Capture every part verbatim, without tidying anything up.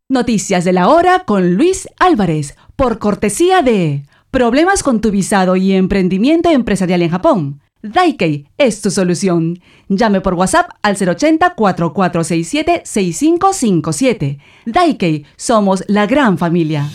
Noticias de la hora con Luis Álvarez, por cortesía de ¿Problemas con tu visado y emprendimiento empresarial en Japón? Daikei es tu solución. Llame por WhatsApp al cero ochenta, cuatro cuatro seis siete, seis cinco cinco siete. Daikei, somos la gran familia.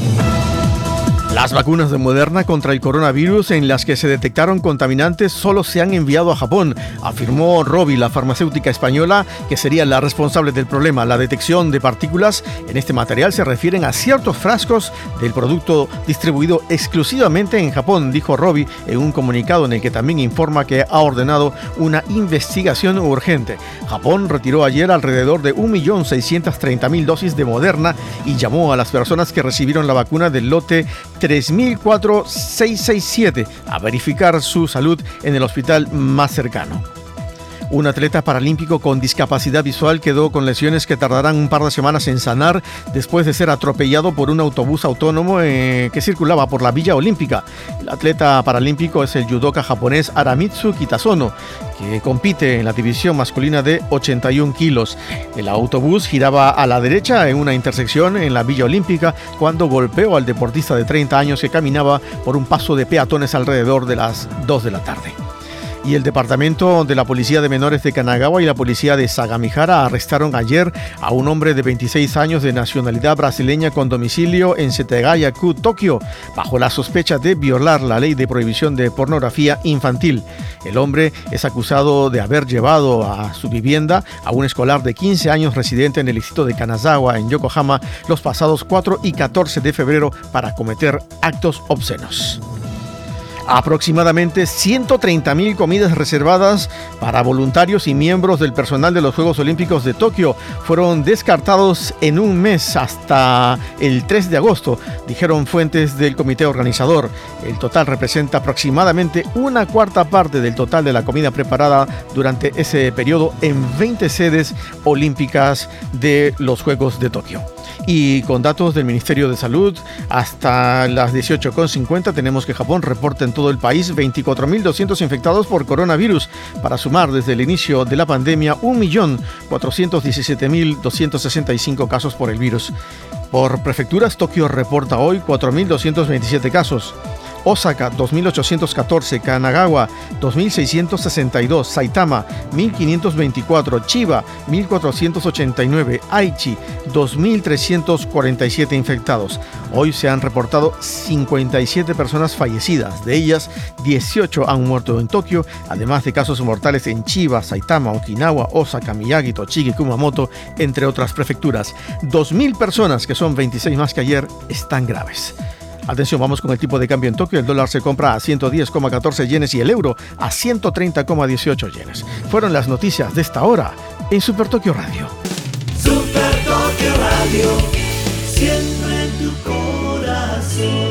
Las vacunas de Moderna contra el coronavirus en las que se detectaron contaminantes solo se han enviado a Japón, afirmó Rovi, la farmacéutica española, que sería la responsable del problema. La detección de partículas en este material se refieren a ciertos frascos del producto distribuido exclusivamente en Japón, dijo Rovi en un comunicado en el que también informa que ha ordenado una investigación urgente. Japón retiró ayer alrededor de un millón seiscientos treinta mil dosis de Moderna y llamó a las personas que recibieron la vacuna del lote tres mil cuatro seis seis siete a verificar su salud en el hospital más cercano. Un atleta paralímpico con discapacidad visual quedó con lesiones que tardarán un par de semanas en sanar después de ser atropellado por un autobús autónomo eh, que circulaba por la Villa Olímpica. El atleta paralímpico es el judoka japonés Aramitsu Kitazono, que compite en la división masculina de ochenta y un kilos. El autobús giraba a la derecha en una intersección en la Villa Olímpica cuando golpeó al deportista de treinta años que caminaba por un paso de peatones alrededor de las dos de la tarde. Y el Departamento de la Policía de Menores de Kanagawa y la Policía de Sagamihara arrestaron ayer a un hombre de veintiséis años de nacionalidad brasileña con domicilio en Setagaya-ku, Tokio, bajo la sospecha de violar la ley de prohibición de pornografía infantil. El hombre es acusado de haber llevado a su vivienda a un escolar de quince años residente en el distrito de Kanazawa, en Yokohama, los pasados cuatro y catorce de febrero para cometer actos obscenos. Aproximadamente ciento treinta mil comidas reservadas para voluntarios y miembros del personal de los Juegos Olímpicos de Tokio fueron descartados en un mes hasta el tres de agosto, dijeron fuentes del comité organizador. El total representa aproximadamente una cuarta parte del total de la comida preparada durante ese periodo en veinte sedes olímpicas de los Juegos de Tokio. Y con datos del Ministerio de Salud, hasta las dieciocho cincuenta tenemos que Japón reporta en todo el país veinticuatro mil doscientos infectados por coronavirus, para sumar desde el inicio de la pandemia un millón cuatrocientos diecisiete mil doscientos sesenta y cinco casos por el virus. Por prefecturas, Tokio reporta hoy cuatro mil doscientos veintisiete casos. Osaka, dos mil ochocientos catorce, Kanagawa, dos mil seiscientos sesenta y dos, Saitama, mil quinientos veinticuatro, Chiba, mil cuatrocientos ochenta y nueve, Aichi, dos mil trescientos cuarenta y siete infectados. Hoy se han reportado cincuenta y siete personas fallecidas, de ellas dieciocho han muerto en Tokio, además de casos mortales en Chiba, Saitama, Okinawa, Osaka, Miyagi, Tochigi, Kumamoto, entre otras prefecturas. dos mil personas, que son veintiséis más que ayer, están graves. Atención, vamos con el tipo de cambio en Tokio. El dólar se compra a ciento diez coma catorce yenes y el euro a ciento treinta coma dieciocho yenes. Fueron las noticias de esta hora en Super Tokio Radio. Super Tokio Radio, siempre en tu corazón.